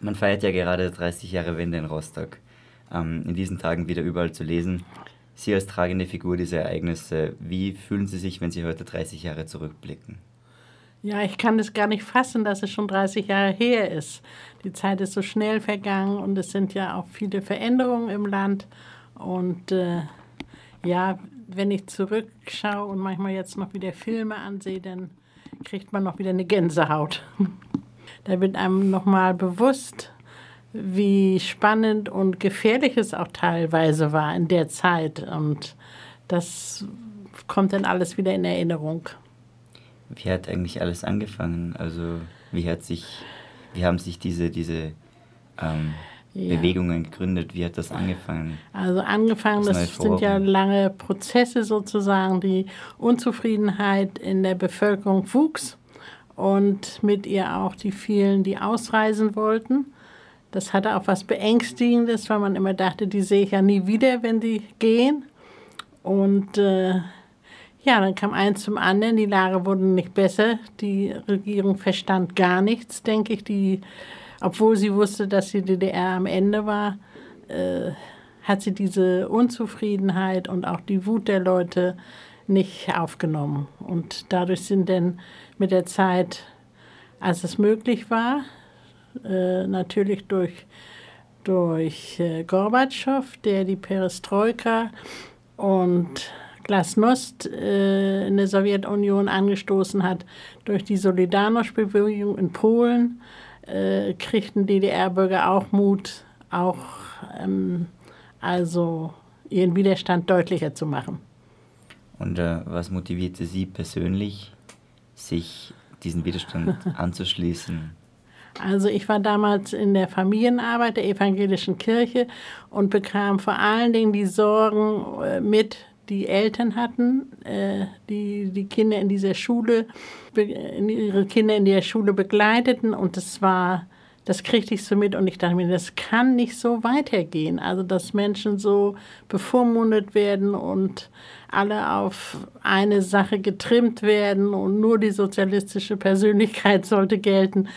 Man feiert ja gerade 30 Jahre Wende in Rostock. In diesen Tagen wieder überall zu lesen. Sie als tragende Figur dieser Ereignisse, wie fühlen Sie sich, wenn Sie heute 30 Jahre zurückblicken? Ja, ich kann das gar nicht fassen, dass es schon 30 Jahre her ist. Die Zeit ist so schnell vergangen und es sind ja auch viele Veränderungen im Land. Und ja, wenn ich zurückschaue und manchmal jetzt noch wieder Filme ansehe, dann kriegt man noch wieder eine Gänsehaut. Da wird einem nochmal bewusst, wie spannend und gefährlich es auch teilweise war in der Zeit. Und das kommt dann alles wieder in Erinnerung. Wie hat eigentlich alles angefangen? Also wie haben sich diese Bewegungen gegründet? Wie hat das angefangen? Also angefangen, das sind ja lange Prozesse sozusagen. Die Unzufriedenheit in der Bevölkerung wuchs und mit ihr auch die vielen, die ausreisen wollten. Das hatte auch was Beängstigendes, weil man immer dachte, die sehe ich ja nie wieder, wenn die gehen. Und ja, dann kam eins zum anderen, die Lage wurde nicht besser. Die Regierung verstand gar nichts, denke ich. Obwohl sie wusste, dass die DDR am Ende war, hat sie diese Unzufriedenheit und auch die Wut der Leute nicht aufgenommen. Und dadurch sind dann mit der Zeit, als es möglich war, natürlich durch Gorbatschow, der die Perestroika und Glasnost in der Sowjetunion angestoßen hat, durch die Solidarność-Bewegung in Polen, kriegten DDR-Bürger auch Mut, auch also ihren Widerstand deutlicher zu machen. Und was motivierte Sie persönlich, sich diesen Widerstand anzuschließen? Also ich war damals in der Familienarbeit der evangelischen Kirche und bekam vor allen Dingen die Sorgen mit, die Eltern hatten, die Kinder in dieser Schule, ihre Kinder in der Schule begleiteten. Und das kriegte ich so mit und ich dachte mir, das kann nicht so weitergehen. Also dass Menschen so bevormundet werden und alle auf eine Sache getrimmt werden und nur die sozialistische Persönlichkeit sollte gelten.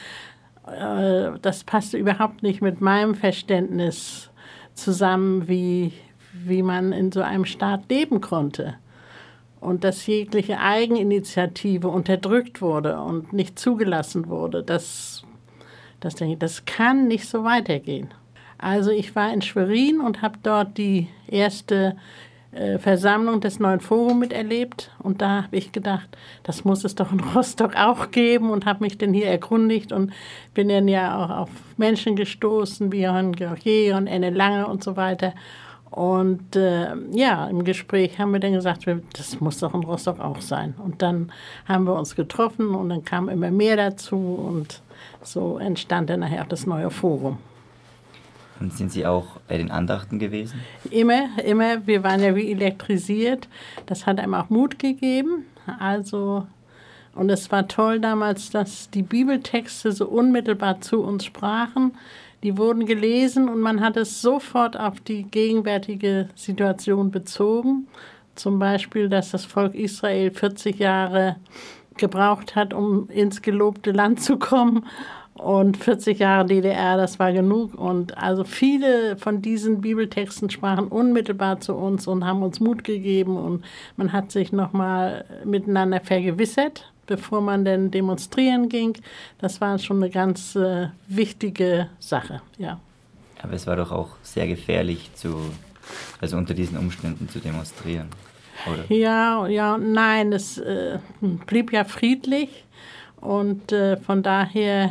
Das passte überhaupt nicht mit meinem Verständnis zusammen, wie man in so einem Staat leben konnte. Und dass jegliche Eigeninitiative unterdrückt wurde und nicht zugelassen wurde, das denke ich, das kann nicht so weitergehen. Also ich war in Schwerin und habe dort die erste Versammlung des Neuen Forums miterlebt. Und da habe ich gedacht, das muss es doch in Rostock auch geben und habe mich dann hier erkundigt und bin dann ja auch auf Menschen gestoßen, wie Johann Georgier und Enne Lange und so weiter. Und ja, im Gespräch haben wir dann gesagt, das muss doch in Rostock auch sein. Und dann haben wir uns getroffen und dann kam immer mehr dazu und so entstand dann nachher auch das Neue Forum. Und sind Sie auch bei den Andachten gewesen? Immer. Wir waren ja wie elektrisiert. Das hat einem auch Mut gegeben. Also, und es war toll damals, dass die Bibeltexte so unmittelbar zu uns sprachen. Die wurden gelesen und man hat es sofort auf die gegenwärtige Situation bezogen. Zum Beispiel, dass das Volk Israel 40 Jahre gebraucht hat, um ins gelobte Land zu kommen. Und 40 Jahre DDR, das war genug. Und also viele von diesen Bibeltexten sprachen unmittelbar zu uns und haben uns Mut gegeben. Und man hat sich nochmal miteinander vergewissert, bevor man dann demonstrieren ging. Das war schon eine ganz wichtige Sache, ja. Aber es war doch auch sehr gefährlich, also unter diesen Umständen zu demonstrieren, oder? Ja, nein, es blieb ja friedlich. Und von daher...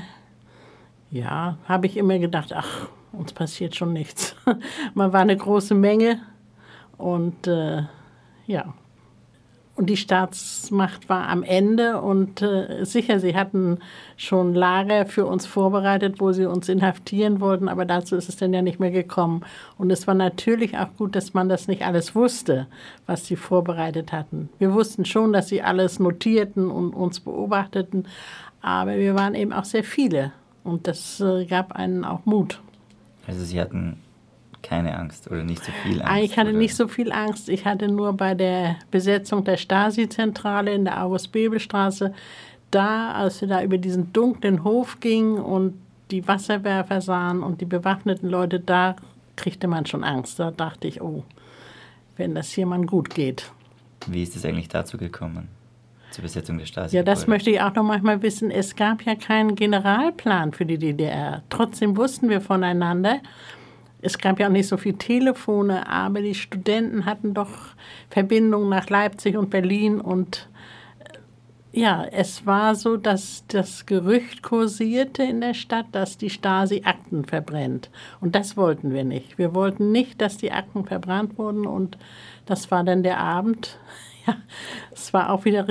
Ja, habe ich immer gedacht, ach, uns passiert schon nichts. Man war eine große Menge und ja. Und die Staatsmacht war am Ende und sicher, sie hatten schon Lager für uns vorbereitet, wo sie uns inhaftieren wollten, aber dazu ist es dann ja nicht mehr gekommen. Und es war natürlich auch gut, dass man das nicht alles wusste, was sie vorbereitet hatten. Wir wussten schon, dass sie alles notierten und uns beobachteten, aber wir waren eben auch sehr viele. Und das gab einen auch Mut. Also Sie hatten keine Angst oder nicht so viel Angst? Ich hatte nicht so viel Angst. Ich hatte nur bei der Besetzung der Stasi-Zentrale in der August-Bebel-Straße, als wir da über diesen dunklen Hof gingen und die Wasserwerfer sahen und die bewaffneten Leute, da kriegte man schon Angst. Da dachte ich, oh, wenn das hier mal gut geht. Wie ist es eigentlich dazu gekommen, zur Besetzung der Stasi? Ja, das möchte ich auch noch manchmal wissen. Es gab ja keinen Generalplan für die DDR. Trotzdem wussten wir voneinander. Es gab ja auch nicht so viele Telefone, aber die Studenten hatten doch Verbindungen nach Leipzig und Berlin. Und ja, es war so, dass das Gerücht kursierte in der Stadt, dass die Stasi Akten verbrennt. Und das wollten wir nicht. Wir wollten nicht, dass die Akten verbrannt wurden. Und das war dann der Abend. Ja, es war auch wieder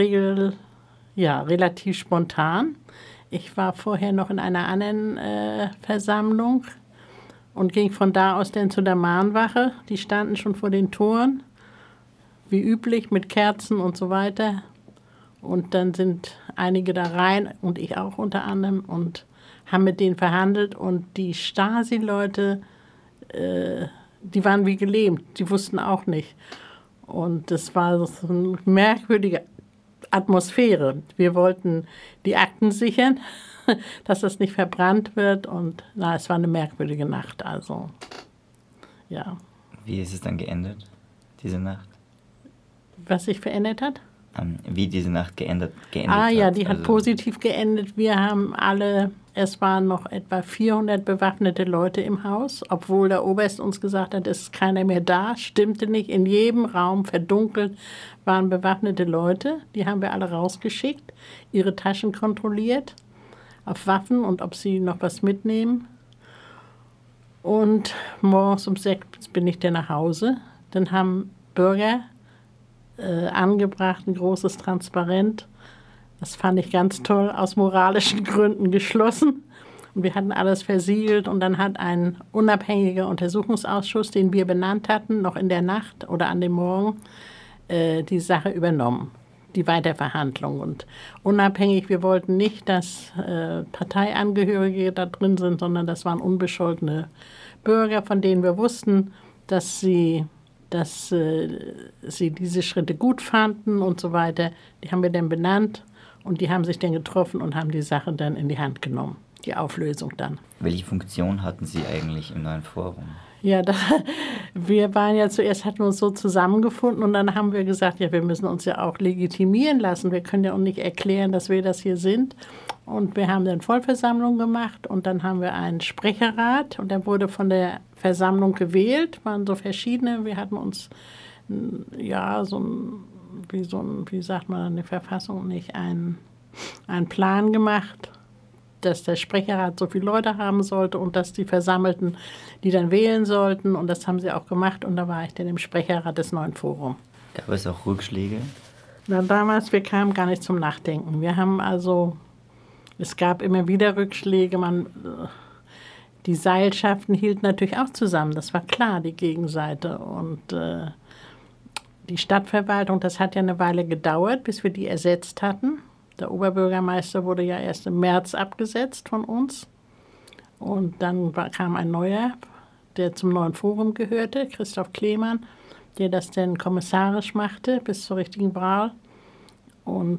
relativ spontan. Ich war vorher noch in einer anderen Versammlung und ging von da aus dann zu der Mahnwache. Die standen schon vor den Toren, wie üblich, mit Kerzen und so weiter. Und dann sind einige da rein und ich auch unter anderem und haben mit denen verhandelt. Und die Stasi-Leute, die waren wie gelähmt, die wussten auch nicht. Und das war so eine merkwürdige Atmosphäre. Wir wollten die Akten sichern, dass das nicht verbrannt wird. Und es war eine merkwürdige Nacht. Also, ja. Wie ist es dann geendet, diese Nacht? Was sich verändert hat? Wie diese Nacht geendet ja, die hat positiv geendet. Wir haben es waren noch etwa 400 bewaffnete Leute im Haus, obwohl der Oberst uns gesagt hat, es ist keiner mehr da. Stimmte nicht. In jedem Raum verdunkelt waren bewaffnete Leute. Die haben wir alle rausgeschickt, ihre Taschen kontrolliert auf Waffen und ob sie noch was mitnehmen. Und morgens um 6 bin ich dann nach Hause. Dann haben Bürger angebracht, ein großes Transparent. Das fand ich ganz toll, aus moralischen Gründen geschlossen. Und wir hatten alles versiegelt und dann hat ein unabhängiger Untersuchungsausschuss, den wir benannt hatten, noch in der Nacht oder an dem Morgen, die Sache übernommen, die Weiterverhandlung. Und unabhängig, wir wollten nicht, dass Parteiangehörige da drin sind, sondern das waren unbescholtene Bürger, von denen wir wussten, dass sie diese Schritte gut fanden und so weiter. Die haben wir dann benannt und die haben sich dann getroffen und haben die Sache dann in die Hand genommen, die Auflösung dann. Welche Funktion hatten Sie eigentlich im neuen Forum? Ja, wir waren ja zuerst, hatten wir uns so zusammengefunden und dann haben wir gesagt, ja, wir müssen uns ja auch legitimieren lassen. Wir können ja auch nicht erklären, dass wir das hier sind. Und wir haben dann Vollversammlung gemacht und dann haben wir einen Sprecherrat und der wurde von der Versammlung gewählt, waren so verschiedene. Wir hatten uns, ja, wie sagt man, eine Verfassung nicht, einen Plan gemacht, dass der Sprecherrat so viele Leute haben sollte und dass die Versammelten, die dann wählen sollten. Und das haben sie auch gemacht. Und da war ich dann im Sprecherrat des neuen Forums. Gab es auch Rückschläge? Na, damals, wir kamen gar nicht zum Nachdenken. Es gab immer wieder Rückschläge. Die Seilschaften hielten natürlich auch zusammen. Das war klar, die Gegenseite. Und die Stadtverwaltung, das hat ja eine Weile gedauert, bis wir die ersetzt hatten. Der Oberbürgermeister wurde ja erst im März abgesetzt von uns. Und dann kam ein neuer, der zum neuen Forum gehörte, Christoph Klemann, der das dann kommissarisch machte bis zur richtigen Wahl. Und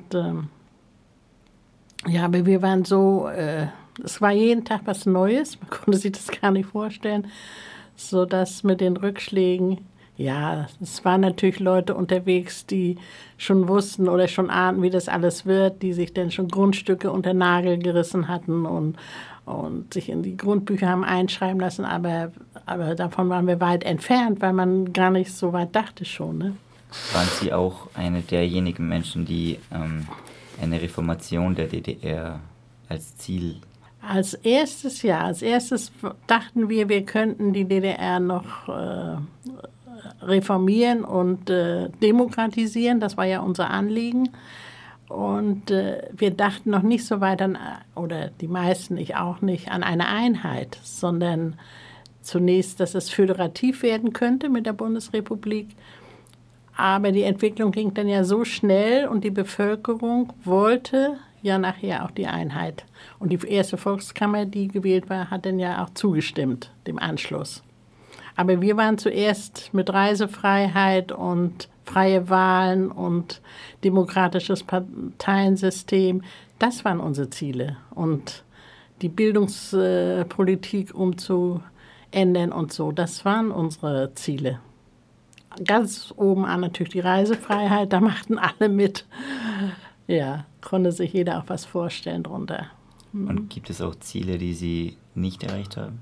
aber wir waren so, es war jeden Tag was Neues, man konnte sich das gar nicht vorstellen, sodass mit den Rückschlägen, ja, es waren natürlich Leute unterwegs, die schon wussten oder schon ahnten, wie das alles wird, die sich dann schon Grundstücke unter den Nagel gerissen hatten und sich in die Grundbücher haben einschreiben lassen, aber davon waren wir weit entfernt, weil man gar nicht so weit dachte schon. Ne? Waren Sie auch eine derjenigen Menschen, die eine Reformation der DDR als Ziel? Als erstes dachten wir könnten die DDR noch reformieren und demokratisieren. Das war ja unser Anliegen. Und wir dachten noch nicht so weit oder die meisten, ich auch nicht, an eine Einheit, sondern zunächst, dass es föderativ werden könnte mit der Bundesrepublik. Aber die Entwicklung ging dann ja so schnell und die Bevölkerung wollte ja nachher auch die Einheit. Und die erste Volkskammer, die gewählt war, hat dann ja auch zugestimmt, dem Anschluss. Aber wir waren zuerst mit Reisefreiheit und freie Wahlen und demokratisches Parteiensystem. Das waren unsere Ziele. Und die Bildungspolitik umzuändern und so. Das waren unsere Ziele. Ganz oben an natürlich die Reisefreiheit, da machten alle mit. Ja, konnte sich jeder auch was vorstellen drunter. Und gibt es auch Ziele, die Sie nicht erreicht haben?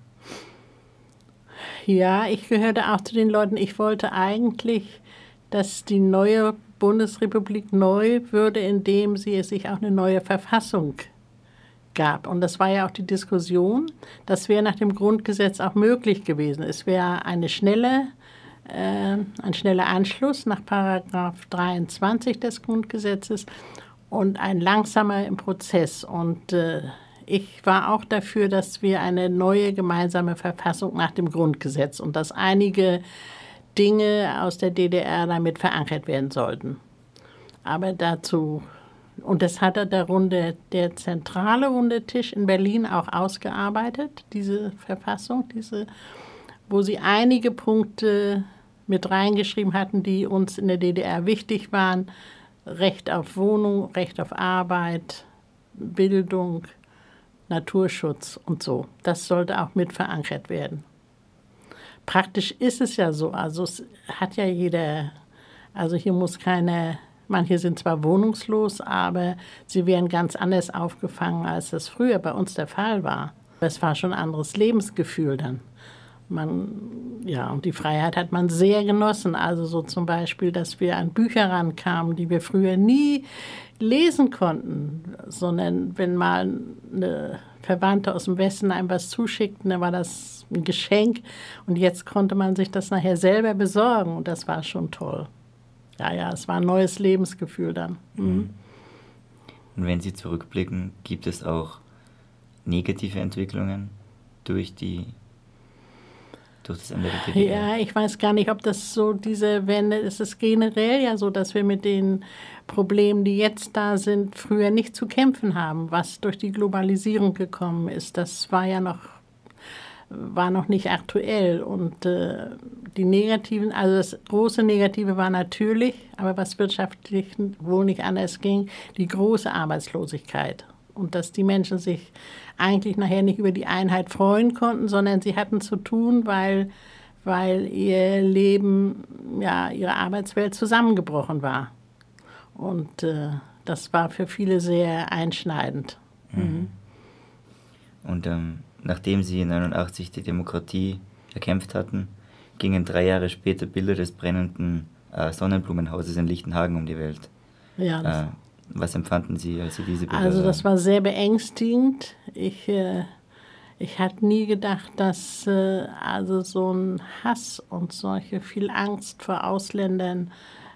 Ja, ich gehörte auch zu den Leuten, ich wollte eigentlich, dass die neue Bundesrepublik neu würde, indem sie sich auch eine neue Verfassung gab. Und das war ja auch die Diskussion. Das wäre nach dem Grundgesetz auch möglich gewesen. Es wäre ein schneller Anschluss nach Paragraph 23 des Grundgesetzes und ein langsamer im Prozess. Und ich war auch dafür, dass wir eine neue gemeinsame Verfassung nach dem Grundgesetz und dass einige Dinge aus der DDR damit verankert werden sollten. Aber dazu, und das hat der zentrale runde Tisch in Berlin auch ausgearbeitet, diese Verfassung, wo sie einige Punkte mit reingeschrieben hatten, die uns in der DDR wichtig waren. Recht auf Wohnung, Recht auf Arbeit, Bildung, Naturschutz und so. Das sollte auch mit verankert werden. Praktisch ist es ja so, also es hat ja jeder, also hier muss keiner, manche sind zwar wohnungslos, aber sie werden ganz anders aufgefangen, als das früher bei uns der Fall war. Es war schon ein anderes Lebensgefühl dann. Und die Freiheit hat man sehr genossen. Also so zum Beispiel, dass wir an Bücher rankamen, die wir früher nie lesen konnten, sondern wenn mal eine Verwandte aus dem Westen einem was zuschickten, dann war das ein Geschenk und jetzt konnte man sich das nachher selber besorgen und das war schon toll. Ja, es war ein neues Lebensgefühl dann. Mhm. Und wenn Sie zurückblicken, gibt es auch negative Entwicklungen durch das Ende der DDR? Ja, ich weiß gar nicht, ob das so diese Wende ist. Es ist generell ja so, dass wir mit den Problemen, die jetzt da sind, früher nicht zu kämpfen haben, was durch die Globalisierung gekommen ist. Das war noch nicht aktuell. Und die negativen, also das große Negative war natürlich, aber was wirtschaftlich wohl nicht anders ging, die große Arbeitslosigkeit. Und dass die Menschen sich eigentlich nachher nicht über die Einheit freuen konnten, sondern sie hatten zu tun, weil ihr Leben, ihre Arbeitswelt zusammengebrochen war. Und das war für viele sehr einschneidend. Mhm. Und nachdem Sie 1989 die Demokratie erkämpft hatten, gingen 3 Jahre später Bilder des brennenden Sonnenblumenhauses in Lichtenhagen um die Welt. Ja, was empfanden Sie, als Sie diese Bilder Also das sahen? war sehr beängstigend. Ich hatte nie gedacht, dass also so ein Hass und solche viel Angst vor Ausländern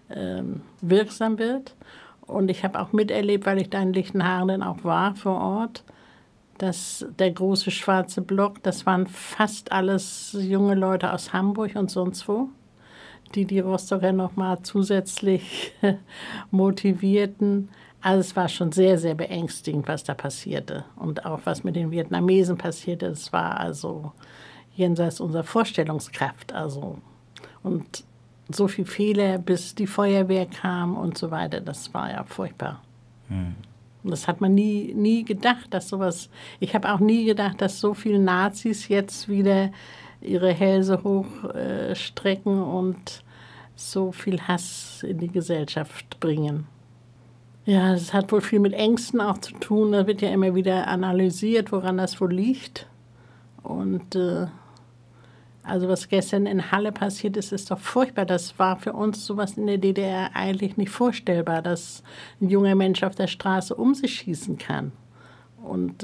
wirksam wird. Und ich habe auch miterlebt, weil ich da in Lichtenhagen dann auch war vor Ort, dass der große schwarze Block, das waren fast alles junge Leute aus Hamburg und sonst wo, die Rostocker nochmal zusätzlich motivierten. Also es war schon sehr, sehr beängstigend, was da passierte. Und auch was mit den Vietnamesen passierte, es war also jenseits unserer Vorstellungskraft. Also, und so viele Fehler, bis die Feuerwehr kam und so weiter, das war ja furchtbar. Und das hat man nie gedacht, dass sowas, ich habe auch nie gedacht, dass so viele Nazis jetzt wieder ihre Hälse hochstrecken und so viel Hass in die Gesellschaft bringen. Ja, das hat wohl viel mit Ängsten auch zu tun. Da wird ja immer wieder analysiert, woran das wohl liegt. Und also was gestern in Halle passiert ist, ist doch furchtbar. Das war für uns sowas in der DDR eigentlich nicht vorstellbar, dass ein junger Mensch auf der Straße um sich schießen kann. Und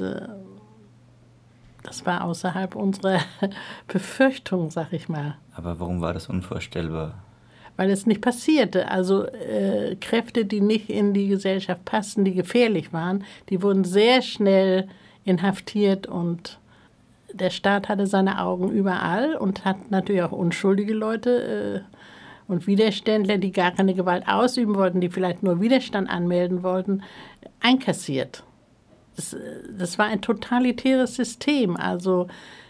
das war außerhalb unserer Befürchtung, sag ich mal. Aber warum war das unvorstellbar? Weil es nicht passierte. Also Kräfte, die nicht in die Gesellschaft passten, die gefährlich waren, die wurden sehr schnell inhaftiert und der Staat hatte seine Augen überall und hat natürlich auch unschuldige Leute und Widerständler, die gar keine Gewalt ausüben wollten, die vielleicht nur Widerstand anmelden wollten, einkassiert. Das war ein totalitäres System, also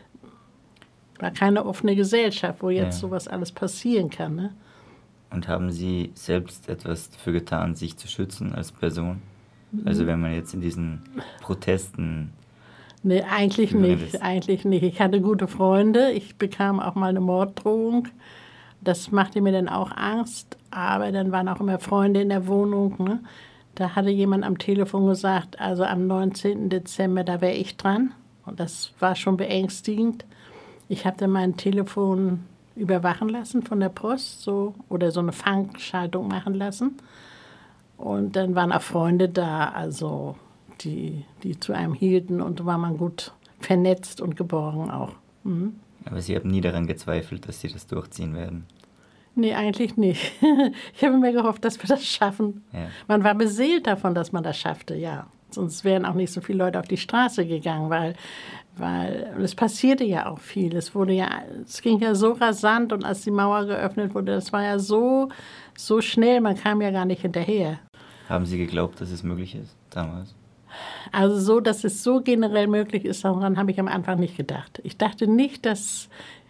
war keine offene Gesellschaft, wo jetzt sowas alles passieren kann. Ne? Und haben Sie selbst etwas dafür getan, sich zu schützen als Person? Also wenn man jetzt in diesen Protesten Nee, eigentlich nicht. Eigentlich nicht. Ich hatte gute Freunde. Ich bekam auch mal eine Morddrohung. Das machte mir dann auch Angst. Aber dann waren auch immer Freunde in der Wohnung. Ne? Da hatte jemand am Telefon gesagt, also am 19. Dezember, da wäre ich dran. Und das war schon beängstigend. Ich habe dann mein Telefon überwachen lassen von der Post oder so eine Fangschaltung machen lassen. Und dann waren auch Freunde da, also die zu einem hielten und da war man gut vernetzt und geborgen auch. Mhm. Aber Sie haben nie daran gezweifelt, dass Sie das durchziehen werden? Nee, eigentlich nicht. Ich habe mir gehofft, dass wir das schaffen. Ja. Man war beseelt davon, dass man das schaffte, ja. Sonst wären auch nicht so viele Leute auf die Straße gegangen, weil es passierte ja auch viel. Es ging ja so rasant und als die Mauer geöffnet wurde, das war ja so schnell, man kam ja gar nicht hinterher. Haben Sie geglaubt, dass es möglich ist damals? Also so, dass es so generell möglich ist, daran habe ich am Anfang nicht gedacht. Ich dachte nicht, dass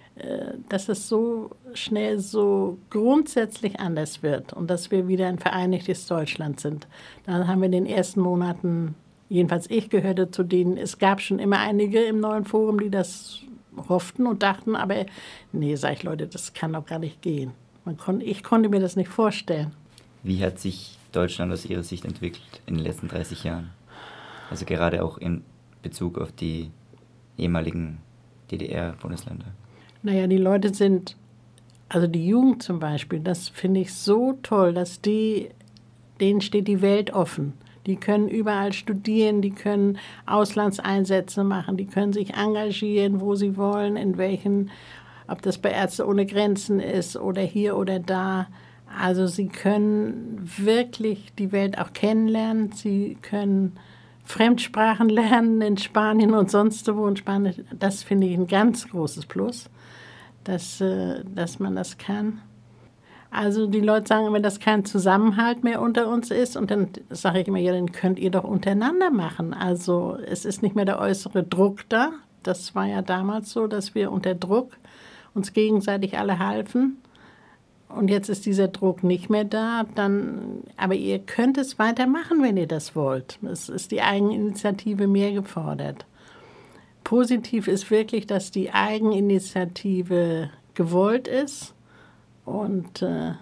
es so schnell so grundsätzlich anders wird und dass wir wieder ein vereinigtes Deutschland sind. Dann haben wir in den ersten Monaten, jedenfalls ich gehörte zu denen, es gab schon immer einige im neuen Forum, die das hofften und dachten, aber nee, sag ich, Leute, das kann doch gar nicht gehen. Ich konnte mir das nicht vorstellen. Wie hat sich Deutschland aus Ihrer Sicht entwickelt in den letzten 30 Jahren? Also gerade auch in Bezug auf die ehemaligen DDR-Bundesländer. Naja, die Leute also die Jugend zum Beispiel, das finde ich so toll, dass denen steht die Welt offen. Die können überall studieren, die können Auslandseinsätze machen, die können sich engagieren, wo sie wollen, ob das bei Ärzte ohne Grenzen ist oder hier oder da. Also sie können wirklich die Welt auch kennenlernen, sie können Fremdsprachen lernen in Spanien und sonst wo in Spanien. Das finde ich ein ganz großes Plus, dass man das kann. Also die Leute sagen immer, dass kein Zusammenhalt mehr unter uns ist. Und dann sage ich immer, ja, dann könnt ihr doch untereinander machen. Also es ist nicht mehr der äußere Druck da. Das war ja damals so, dass wir unter Druck uns gegenseitig alle halfen. Und jetzt ist dieser Druck nicht mehr da. Aber ihr könnt es weitermachen, wenn ihr das wollt. Es ist die Eigeninitiative mehr gefordert. Positiv ist wirklich, dass die Eigeninitiative gewollt ist und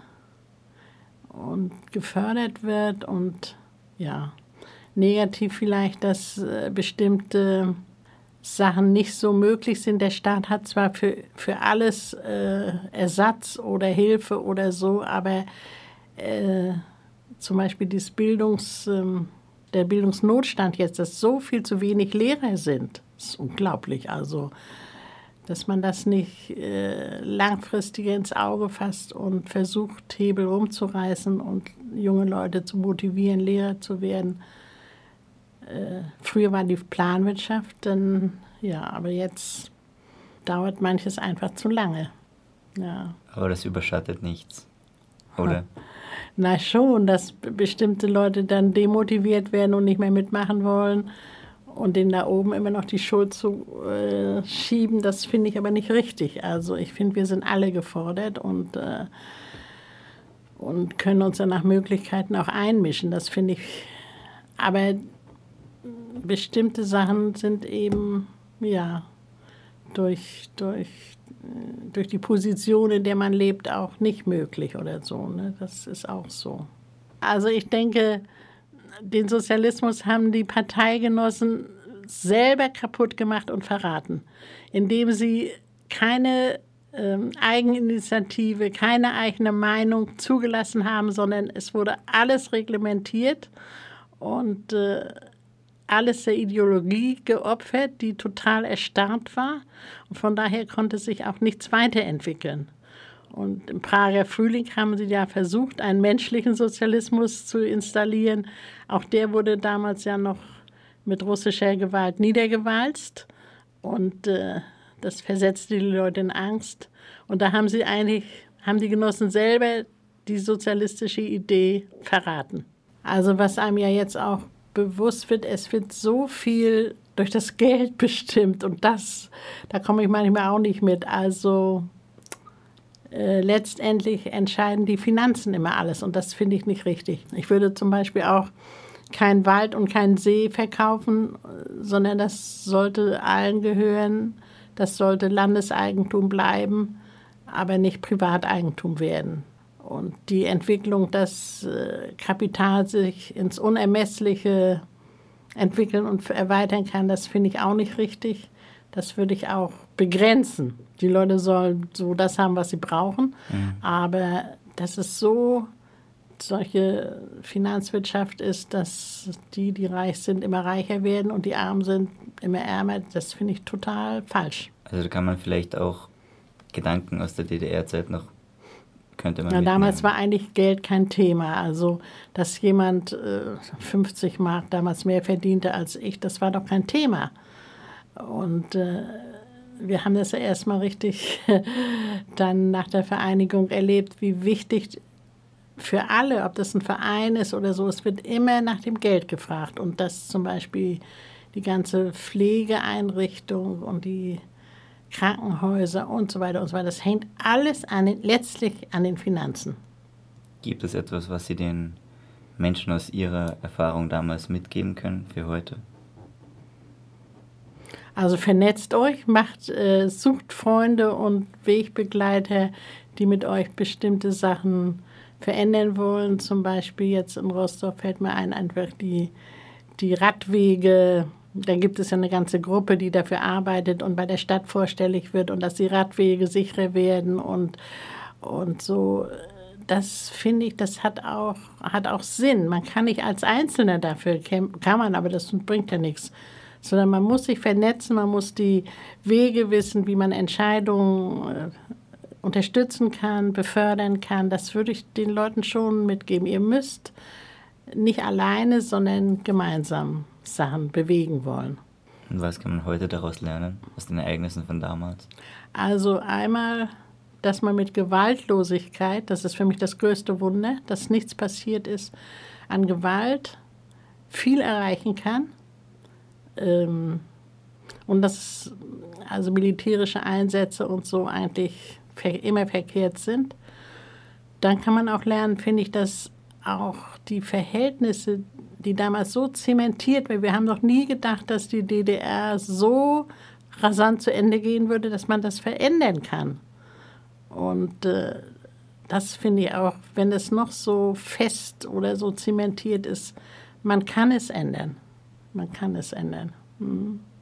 gefördert wird. Und ja, negativ vielleicht, dass bestimmte Sachen nicht so möglich sind. Der Staat hat zwar für alles Ersatz oder Hilfe oder so, aber zum Beispiel der Bildungsnotstand jetzt, dass so viel zu wenig Lehrer sind, ist unglaublich. Also, dass man das nicht langfristiger ins Auge fasst und versucht, Hebel rumzureißen und junge Leute zu motivieren, Lehrer zu werden. Früher war die Planwirtschaft, aber jetzt dauert manches einfach zu lange. Ja. Aber das überschattet nichts, oder? Na schon, dass bestimmte Leute dann demotiviert werden und nicht mehr mitmachen wollen und denen da oben immer noch die Schuld zu schieben, das finde ich aber nicht richtig. Also ich finde, wir sind alle gefordert und können uns dann nach Möglichkeiten auch einmischen. Das finde ich, aber bestimmte Sachen sind eben, ja, durch die Position, in der man lebt, auch nicht möglich oder so. Ne? Das ist auch so. Also ich denke, den Sozialismus haben die Parteigenossen selber kaputt gemacht und verraten, indem sie keine Eigeninitiative, keine eigene Meinung zugelassen haben, sondern es wurde alles reglementiert und alles der Ideologie geopfert, die total erstarrt war. Und von daher konnte sich auch nichts weiterentwickeln. Und im Prager Frühling haben sie ja versucht, einen menschlichen Sozialismus zu installieren. Auch der wurde damals ja noch mit russischer Gewalt niedergewalzt. Und das versetzte die Leute in Angst. Und da haben die Genossen selber die sozialistische Idee verraten. Also was einem ja jetzt auch bewusst wird, es wird so viel durch das Geld bestimmt und da komme ich manchmal auch nicht mit. Also letztendlich entscheiden die Finanzen immer alles und das finde ich nicht richtig. Ich würde zum Beispiel auch kein Wald und kein See verkaufen, sondern das sollte allen gehören. Das sollte Landeseigentum bleiben, aber nicht Privateigentum werden. Und die Entwicklung, dass Kapital sich ins Unermessliche entwickeln und erweitern kann, das finde ich auch nicht richtig. Das würde ich auch begrenzen. Die Leute sollen so das haben, was sie brauchen. Aber dass es so solche Finanzwirtschaft ist, dass die reich sind, immer reicher werden und die Armen sind immer ärmer, das finde ich total falsch. Also da kann man vielleicht auch Gedanken aus der DDR-Zeit noch, könnte man Ja, mitnehmen. damals war eigentlich Geld kein Thema. Also, dass jemand 50 Mark damals mehr verdiente als ich, das war doch kein Thema. Und wir haben das ja erstmal richtig dann nach der Vereinigung erlebt, wie wichtig für alle, ob das ein Verein ist oder so, es wird immer nach dem Geld gefragt. Und dass zum Beispiel die ganze Pflegeeinrichtung und die Krankenhäuser und so weiter, das hängt alles letztlich an den Finanzen. Gibt es etwas, was Sie den Menschen aus Ihrer Erfahrung damals mitgeben können für heute? Also vernetzt euch, sucht Freunde und Wegbegleiter, die mit euch bestimmte Sachen verändern wollen. Zum Beispiel jetzt in Rostock fällt mir einfach die Radwege. Da gibt es ja eine ganze Gruppe, die dafür arbeitet und bei der Stadt vorstellig wird und dass die Radwege sicherer werden und so. Das finde ich, das hat auch Sinn. Man kann nicht als Einzelner dafür kämpfen, kann man, aber das bringt ja nichts. Sondern man muss sich vernetzen, man muss die Wege wissen, wie man Entscheidungen unterstützen kann, befördern kann. Das würde ich den Leuten schon mitgeben. Ihr müsst nicht alleine, sondern gemeinsam Sachen bewegen wollen. Und was kann man heute daraus lernen, aus den Ereignissen von damals? Also einmal, dass man mit Gewaltlosigkeit, das ist für mich das größte Wunder, dass nichts passiert ist, an Gewalt viel erreichen kann. Und dass also militärische Einsätze und so eigentlich immer verkehrt sind. Dann kann man auch lernen, finde ich, dass auch die Verhältnisse, die damals so zementiert waren, wir haben noch nie gedacht, dass die DDR so rasant zu Ende gehen würde, dass man das verändern kann. Und das finde ich auch, wenn es noch so fest oder so zementiert ist, man kann es ändern. Man kann es ändern.